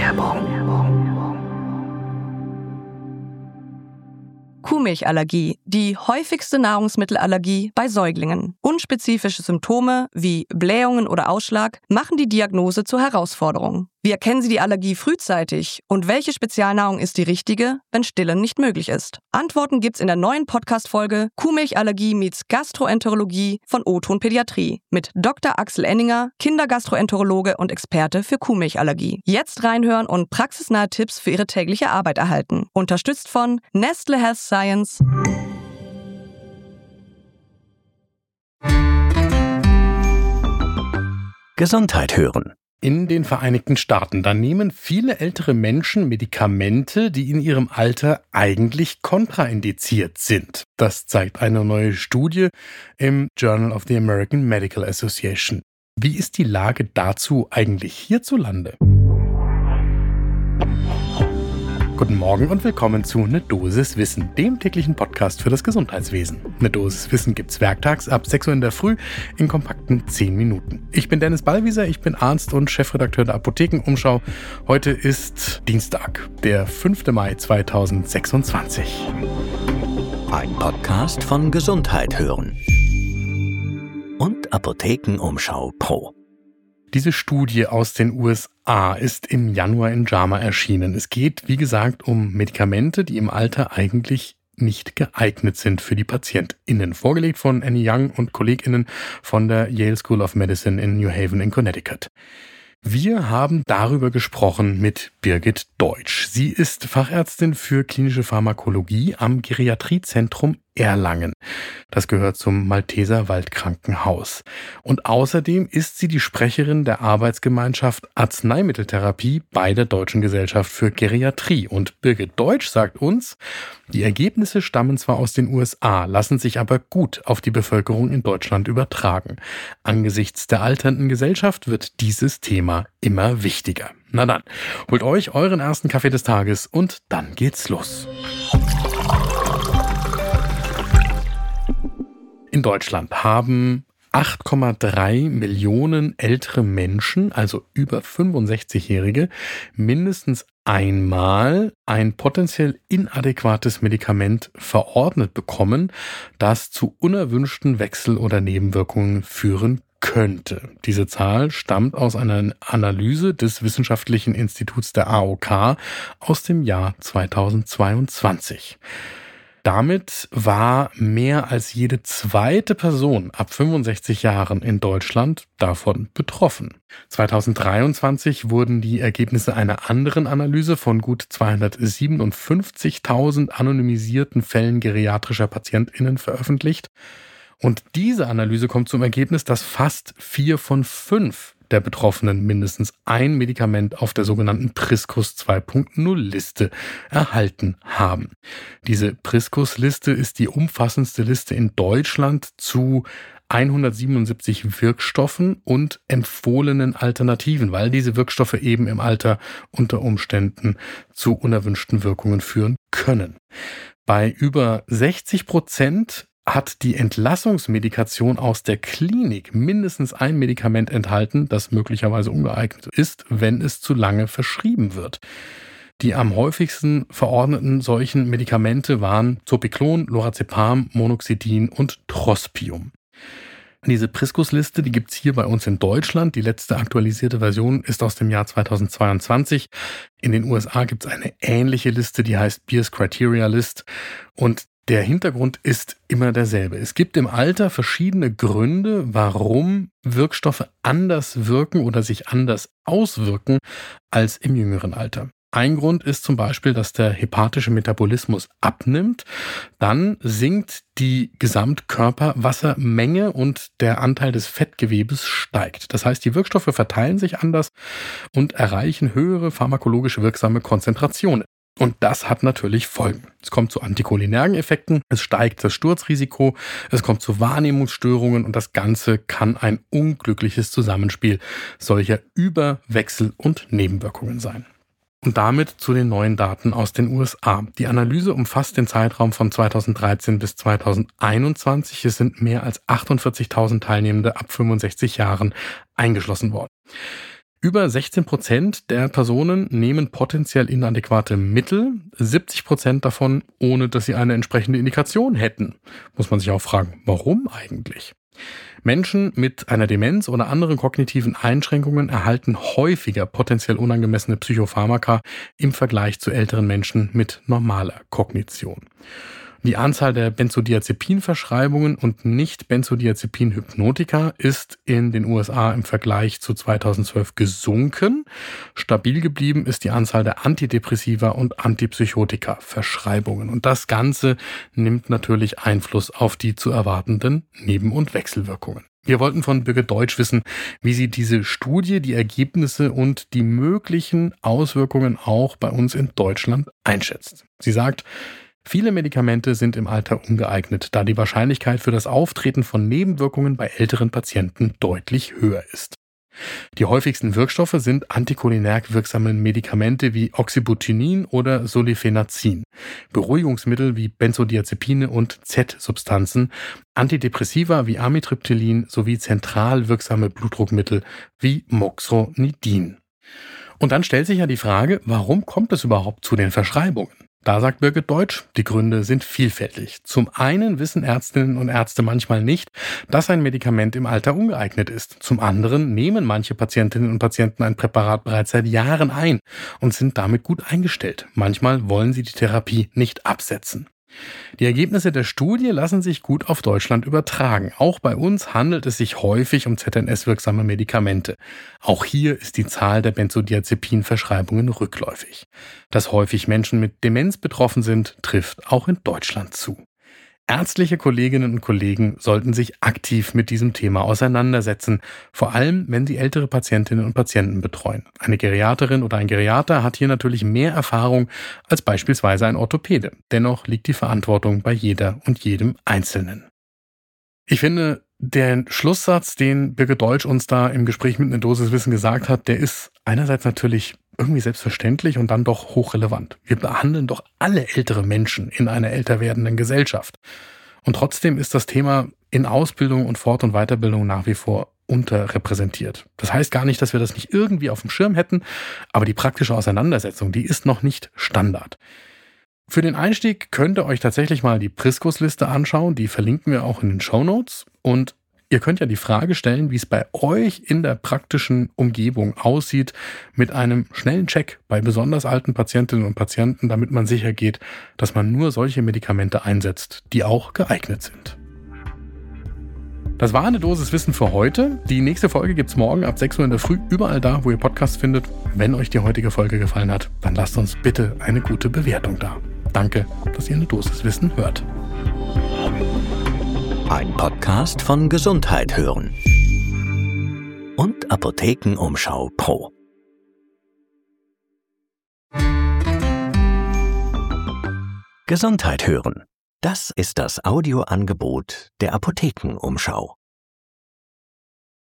Kuhmilchallergie, die häufigste Nahrungsmittelallergie bei Säuglingen. Unspezifische Symptome wie Blähungen oder Ausschlag machen die Diagnose zur Herausforderung. Wie erkennen Sie die Allergie frühzeitig und welche Spezialnahrung ist die richtige, wenn Stillen nicht möglich ist? Antworten gibt's in der neuen Podcast-Folge Kuhmilchallergie meets Gastroenterologie von O-Ton Pädiatrie mit Dr. Axel Enninger, Kindergastroenterologe und Experte für Kuhmilchallergie. Jetzt reinhören und praxisnahe Tipps für Ihre tägliche Arbeit erhalten. Unterstützt von Nestle Health Science. Gesundheit hören. In den Vereinigten Staaten, da nehmen viele ältere Menschen Medikamente, die in ihrem Alter eigentlich kontraindiziert sind. Das zeigt eine neue Studie im Journal of the American Medical Association. Wie ist die Lage dazu eigentlich hierzulande? Guten Morgen und willkommen zu Ne Dosis Wissen, dem täglichen Podcast für das Gesundheitswesen. Ne Dosis Wissen gibt's werktags ab 6 Uhr in der Früh in kompakten 10 Minuten. Ich bin Dennis Ballwieser, ich bin Arzt und Chefredakteur der Apothekenumschau. Heute ist Dienstag, der 5. Mai 2026. Ein Podcast von Gesundheit hören und Apothekenumschau Pro. Diese Studie aus den USA ist im Januar in JAMA erschienen. Es geht, wie gesagt, um Medikamente, die im Alter eigentlich nicht geeignet sind für die PatientInnen. Vorgelegt von Annie Young und KollegInnen von der Yale School of Medicine in New Haven in Connecticut. Wir haben darüber gesprochen mit Birgit Deutsch. Sie ist Fachärztin für klinische Pharmakologie am Geriatriezentrum Erlangen. Das gehört zum Malteser Waldkrankenhaus. Und außerdem ist sie die Sprecherin der Arbeitsgemeinschaft Arzneimitteltherapie bei der Deutschen Gesellschaft für Geriatrie. Und Birgit Deutsch sagt uns, die Ergebnisse stammen zwar aus den USA, lassen sich aber gut auf die Bevölkerung in Deutschland übertragen. Angesichts der alternden Gesellschaft wird dieses Thema immer wichtiger. Na dann, holt euch euren ersten Kaffee des Tages und dann geht's los. In Deutschland haben 8,3 Millionen ältere Menschen, also über 65-Jährige, mindestens einmal ein potenziell inadäquates Medikament verordnet bekommen, das zu unerwünschten Wechsel- oder Nebenwirkungen führen könnte. Diese Zahl stammt aus einer Analyse des Wissenschaftlichen Instituts der AOK aus dem Jahr 2022. Damit war mehr als jede zweite Person ab 65 Jahren in Deutschland davon betroffen. 2023 wurden die Ergebnisse einer anderen Analyse von gut 257.000 anonymisierten Fällen geriatrischer PatientInnen veröffentlicht. Und diese Analyse kommt zum Ergebnis, dass fast 4 von 5 der Betroffenen mindestens ein Medikament auf der sogenannten Priscus 2.0 Liste erhalten haben. Diese Priscus Liste ist die umfassendste Liste in Deutschland zu 177 Wirkstoffen und empfohlenen Alternativen, weil diese Wirkstoffe eben im Alter unter Umständen zu unerwünschten Wirkungen führen können. Bei über 60% hat die Entlassungsmedikation aus der Klinik mindestens ein Medikament enthalten, das möglicherweise ungeeignet ist, wenn es zu lange verschrieben wird. Die am häufigsten verordneten solchen Medikamente waren Zopiclon, Lorazepam, Monoxidil und Trospium. Diese Priscus-Liste, die gibt's hier bei uns in Deutschland. Die letzte aktualisierte Version ist aus dem Jahr 2022. In den USA gibt's eine ähnliche Liste, die heißt Beers Criteria List. Und der Hintergrund ist immer derselbe. Es gibt im Alter verschiedene Gründe, warum Wirkstoffe anders wirken oder sich anders auswirken als im jüngeren Alter. Ein Grund ist zum Beispiel, dass der hepatische Metabolismus abnimmt. Dann sinkt die Gesamtkörperwassermenge und der Anteil des Fettgewebes steigt. Das heißt, die Wirkstoffe verteilen sich anders und erreichen höhere pharmakologisch wirksame Konzentrationen. Und das hat natürlich Folgen. Es kommt zu anticholinergen Effekten, es steigt das Sturzrisiko, es kommt zu Wahrnehmungsstörungen und das Ganze kann ein unglückliches Zusammenspiel solcher Überwechsel- und Nebenwirkungen sein. Und damit zu den neuen Daten aus den USA. Die Analyse umfasst den Zeitraum von 2013 bis 2021. Es sind mehr als 48.000 Teilnehmende ab 65 Jahren eingeschlossen worden. Über 16% der Personen nehmen potenziell inadäquate Mittel, 70% davon, ohne dass sie eine entsprechende Indikation hätten. Muss man sich auch fragen, warum eigentlich? Menschen mit einer Demenz oder anderen kognitiven Einschränkungen erhalten häufiger potenziell unangemessene Psychopharmaka im Vergleich zu älteren Menschen mit normaler Kognition. Die Anzahl der Benzodiazepinverschreibungen und Nicht-Benzodiazepin-Hypnotika ist in den USA im Vergleich zu 2012 gesunken. Stabil geblieben ist die Anzahl der Antidepressiva- und Antipsychotika-Verschreibungen. Und das Ganze nimmt natürlich Einfluss auf die zu erwartenden Neben- und Wechselwirkungen. Wir wollten von Birgit Deutsch wissen, wie sie diese Studie, die Ergebnisse und die möglichen Auswirkungen auch bei uns in Deutschland einschätzt. Sie sagt, viele Medikamente sind im Alter ungeeignet, da die Wahrscheinlichkeit für das Auftreten von Nebenwirkungen bei älteren Patienten deutlich höher ist. Die häufigsten Wirkstoffe sind anticholinerg wirksame Medikamente wie Oxybutynin oder Sulifenazin, Beruhigungsmittel wie Benzodiazepine und Z-Substanzen, Antidepressiva wie Amitriptylin sowie zentral wirksame Blutdruckmittel wie Moxonidin. Und dann stellt sich ja die Frage, warum kommt es überhaupt zu den Verschreibungen? Da sagt Birgit Deutsch, die Gründe sind vielfältig. Zum einen wissen Ärztinnen und Ärzte manchmal nicht, dass ein Medikament im Alter ungeeignet ist. Zum anderen nehmen manche Patientinnen und Patienten ein Präparat bereits seit Jahren ein und sind damit gut eingestellt. Manchmal wollen sie die Therapie nicht absetzen. Die Ergebnisse der Studie lassen sich gut auf Deutschland übertragen. Auch bei uns handelt es sich häufig um ZNS-wirksame Medikamente. Auch hier ist die Zahl der Benzodiazepin-Verschreibungen rückläufig. Dass häufig Menschen mit Demenz betroffen sind, trifft auch in Deutschland zu. Ärztliche Kolleginnen und Kollegen sollten sich aktiv mit diesem Thema auseinandersetzen, vor allem wenn sie ältere Patientinnen und Patienten betreuen. Eine Geriaterin oder ein Geriater hat hier natürlich mehr Erfahrung als beispielsweise ein Orthopäde. Dennoch liegt die Verantwortung bei jeder und jedem Einzelnen. Ich finde, der Schlusssatz, den Birgit Deutsch uns da im Gespräch mit einer Dosis Wissen gesagt hat, der ist einerseits natürlich irgendwie selbstverständlich und dann doch hochrelevant. Wir behandeln doch alle ältere Menschen in einer älter werdenden Gesellschaft. Und trotzdem ist das Thema in Ausbildung und Fort- und Weiterbildung nach wie vor unterrepräsentiert. Das heißt gar nicht, dass wir das nicht irgendwie auf dem Schirm hätten, aber die praktische Auseinandersetzung, die ist noch nicht Standard. Für den Einstieg könnt ihr euch tatsächlich mal die Priskus-Liste anschauen, die verlinken wir auch in den Shownotes. Und ihr könnt ja die Frage stellen, wie es bei euch in der praktischen Umgebung aussieht mit einem schnellen Check bei besonders alten Patientinnen und Patienten, damit man sicher geht, dass man nur solche Medikamente einsetzt, die auch geeignet sind. Das war eine Dosis Wissen für heute. Die nächste Folge gibt's morgen ab 6 Uhr in der Früh, überall da, wo ihr Podcasts findet. Wenn euch die heutige Folge gefallen hat, dann lasst uns bitte eine gute Bewertung da. Danke, dass ihr eine Dosis Wissen hört. Ein Podcast von Gesundheit hören und Apothekenumschau Pro. Gesundheit hören. Das ist das Audioangebot der Apothekenumschau.